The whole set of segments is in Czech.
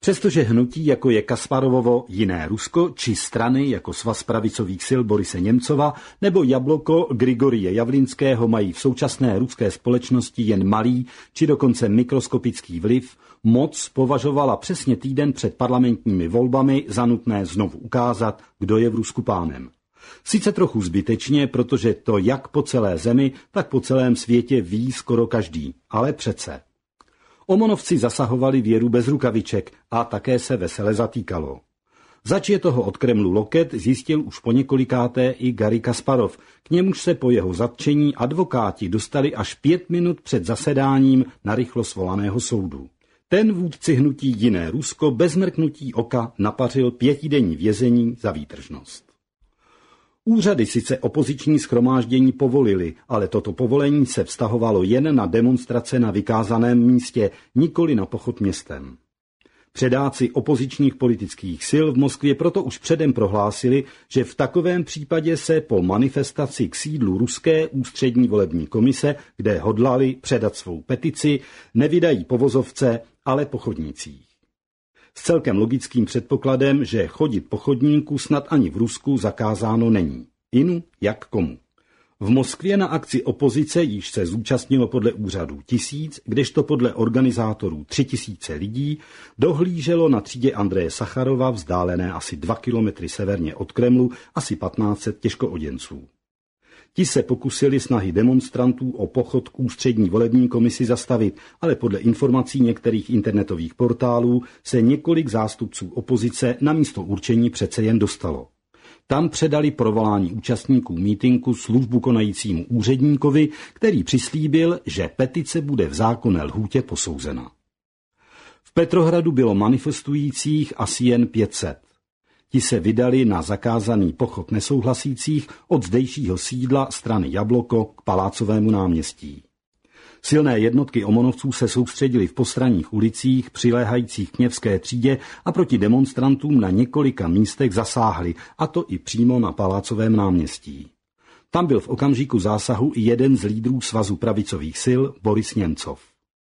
Přestože hnutí, jako je Kasparovovo Jiné Rusko, či strany jako Svaz pravicových sil Borise Němcova nebo Jabloko Grigorie Javlinského mají v současné ruské společnosti jen malý či dokonce mikroskopický vliv, moc považovala přesně týden před parlamentními volbami za nutné znovu ukázat, kdo je v Rusku pánem. Sice trochu zbytečně, protože to jak po celé zemi, tak po celém světě ví skoro každý, ale přece. Omonovci zasahovali věru bez rukaviček a také se vesele zatýkalo. Zač je toho od Kremlu loket, zjistil už po několikáté i Garry Kasparov. K němuž se po jeho zatčení advokáti dostali až 5 minut před zasedáním narychlo svolaného soudu. Ten vůdci hnutí Jiné Rusko bez mrknutí oka napařil 5denní vězení za výtržnost. Úřady sice opoziční shromáždění povolili, ale toto povolení se vztahovalo jen na demonstrace na vykázaném místě, nikoli na pochod městem. Předáci opozičních politických sil v Moskvě proto už předem prohlásili, že v takovém případě se po manifestaci k sídlu ruské ústřední volební komise, kde hodlali předat svou petici, nevydají po vozovce, ale po chodnících. S celkem logickým předpokladem, že chodit po chodníku snad ani v Rusku zakázáno není. Inu jak komu. V Moskvě na akci opozice již se zúčastnilo podle úřadů 1000, kdežto podle organizátorů 3000 lidí, dohlíželo na třídě Andreje Sacharova, vzdálené asi 2 kilometry severně od Kremlu, asi 1500 těžkooděnců. Ti se pokusili snahy demonstrantů o pochod k ústřední volební komisi zastavit, ale podle informací některých internetových portálů se několik zástupců opozice na místo určení přece jen dostalo. Tam předali provolání účastníků mítinku službu konajícímu úředníkovi, který přislíbil, že petice bude v zákonné lhůtě posouzena. V Petrohradu bylo manifestujících asi jen 500. Ti se vydali na zakázaný pochod nesouhlasících od zdejšího sídla strany Jabloko k Palácovému náměstí. Silné jednotky omonovců se soustředily v postranních ulicích přiléhajících k Nevské třídě a proti demonstrantům na několika místech zasáhli, a to i přímo na Palácovém náměstí. Tam byl v okamžiku zásahu i jeden z lídrů Svazu pravicových sil, Boris Němcov.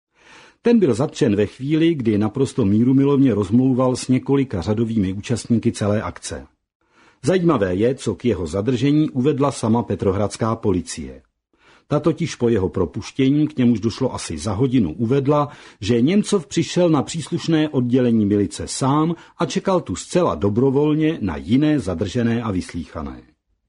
Ten byl zatčen ve chvíli, kdy naprosto mírumilovně rozmlouval s několika řadovými účastníky celé akce. Zajímavé je, co k jeho zadržení uvedla sama petrohradská policie. Ta totiž po jeho propuštění, k němuž došlo asi za hodinu, uvedla, že Němcov přišel na příslušné oddělení milice sám a čekal tu zcela dobrovolně na jiné zadržené a vyslýchané.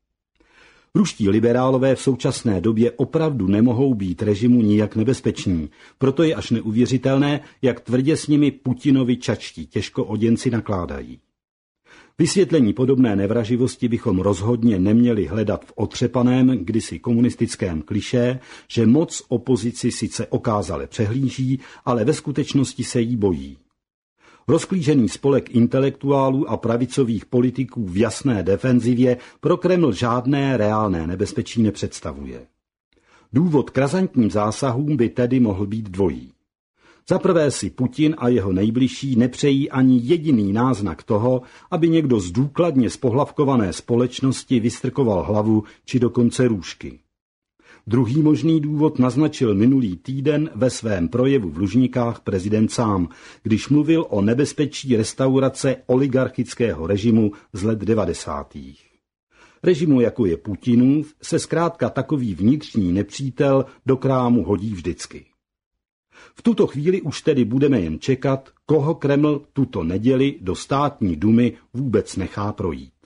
Ruští liberálové v současné době opravdu nemohou být režimu nijak nebezpeční, proto je až neuvěřitelné, jak tvrdě s nimi Putinovi čačtí těžkooděnci nakládají. Vysvětlení podobné nevraživosti bychom rozhodně neměli hledat v otřepaném, kdysi komunistickém klišé, že moc opozici sice okázale přehlíží, ale ve skutečnosti se jí bojí. Rozklížený spolek intelektuálů a pravicových politiků v jasné defenzivě pro Kreml žádné reálné nebezpečí nepředstavuje. Důvod k razantním zásahům by tedy mohl být dvojí. Za prvé si Putin a jeho nejbližší nepřejí ani jediný náznak toho, aby někdo z důkladně spohlavkované společnosti vystrkoval hlavu či dokonce růžky. Druhý možný důvod naznačil minulý týden ve svém projevu v Lužnikách prezident sám, když mluvil o nebezpečí restaurace oligarchického režimu z let 90. Režimu, jako je Putinův, se zkrátka takový vnitřní nepřítel do krámu hodí vždycky. V tuto chvíli už tedy budeme jen čekat, koho Kreml tuto neděli do státní dumy vůbec nechá projít.